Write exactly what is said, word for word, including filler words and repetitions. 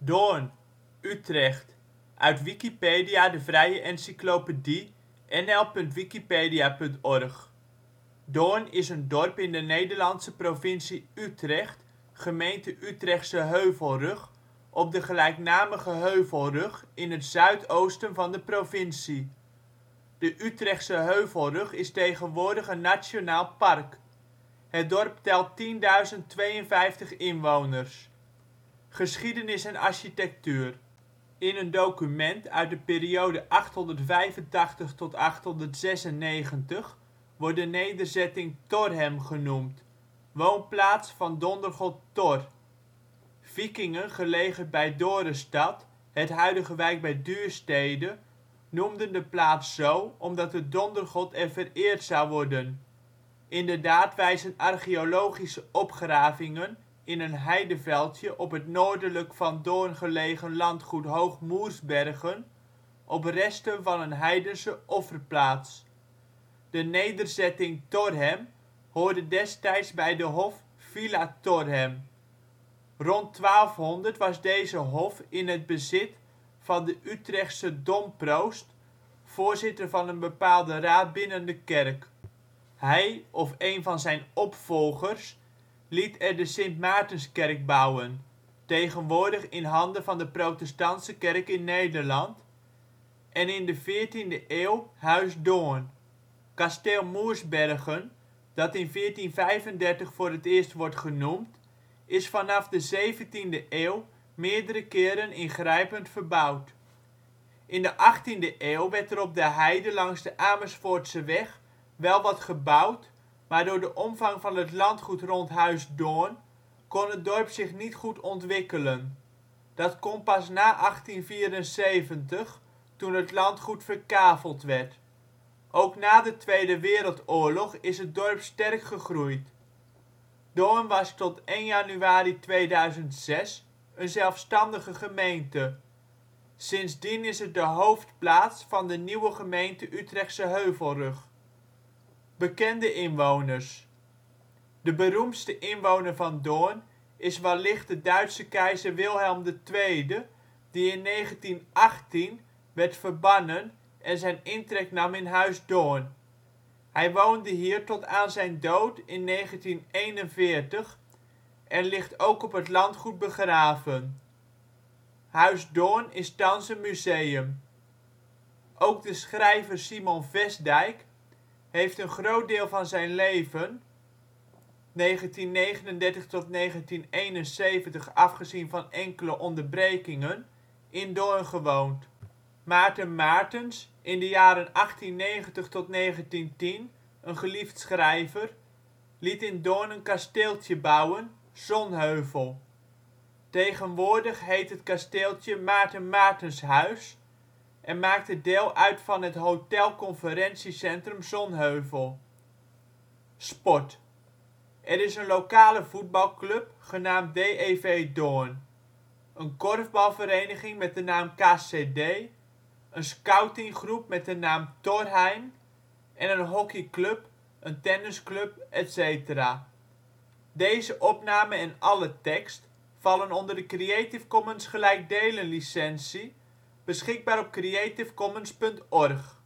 Doorn, Utrecht, uit Wikipedia, de vrije encyclopedie. N L punt wikipedia punt org. Doorn is een dorp in de Nederlandse provincie Utrecht, gemeente Utrechtse Heuvelrug, op de gelijknamige Heuvelrug in het zuidoosten van de provincie. De Utrechtse Heuvelrug is tegenwoordig een nationaal park. Het dorp telt tienduizend tweeënvijftig inwoners. Geschiedenis en architectuur. In een document uit de periode achthonderdvijfentachtig tot achthonderdzesennegentig wordt de nederzetting Thorhem genoemd, woonplaats van dondergod Thor. Vikingen gelegerd bij Dorestad, het huidige Wijk bij Duurstede, noemden de plaats zo omdat de dondergod er vereerd zou worden. Inderdaad wijzen archeologische opgravingen in een heideveldje op het noordelijk van Doorn gelegen landgoed Hoog Moersbergen op resten van een heidense offerplaats. De nederzetting Thorhem hoorde destijds bij de hof Villa Thorhem. Rond twaalfhonderd was deze hof in het bezit van de Utrechtse domproost, voorzitter van een bepaalde raad binnen de kerk. Hij of een van zijn opvolgers liet er de Sint Maartenskerk bouwen, tegenwoordig in handen van de Protestantse Kerk in Nederland, en in de veertiende eeuw Huis Doorn. Kasteel Moersbergen, dat in veertien vijfendertig voor het eerst wordt genoemd, is vanaf de zeventiende eeuw meerdere keren ingrijpend verbouwd. In de achttiende eeuw werd er op de heide langs de Amersfoortseweg wel wat gebouwd, maar door de omvang van het landgoed rond Huis Doorn kon het dorp zich niet goed ontwikkelen. Dat kon pas na achttien vierenzeventig, toen het landgoed verkaveld werd. Ook na de Tweede Wereldoorlog is het dorp sterk gegroeid. Doorn was tot één januari tweeduizend zes een zelfstandige gemeente. Sindsdien is het de hoofdplaats van de nieuwe gemeente Utrechtse Heuvelrug. Bekende inwoners. De beroemdste inwoner van Doorn is wellicht de Duitse keizer Wilhelm de Tweede, die in negentien achttien werd verbannen en zijn intrek nam in Huis Doorn. Hij woonde hier tot aan zijn dood in negentien eenenveertig en ligt ook op het landgoed begraven. Huis Doorn is thans een museum. Ook de schrijver Simon Vestdijk heeft een groot deel van zijn leven (negentien negenendertig tot negentien eenenzeventig afgezien van enkele onderbrekingen) in Doorn gewoond. Maarten Maartens, in de jaren achttiennegentig tot negentien tien een geliefd schrijver, liet in Doorn een kasteeltje bouwen, Zonheuvel. Tegenwoordig heet het kasteeltje Maarten Maartenshuis en maakt het deel uit van het Hotel-Conferentiecentrum Zonheuvel. Sport. Er is een lokale voetbalclub genaamd D E V Doorn, een korfbalvereniging met de naam K C D, een scoutinggroep met de naam Torheim en een hockeyclub, een tennisclub, et cetera. Deze opname en alle tekst vallen onder de Creative Commons gelijkdelen licentie, beschikbaar op creativecommons punt org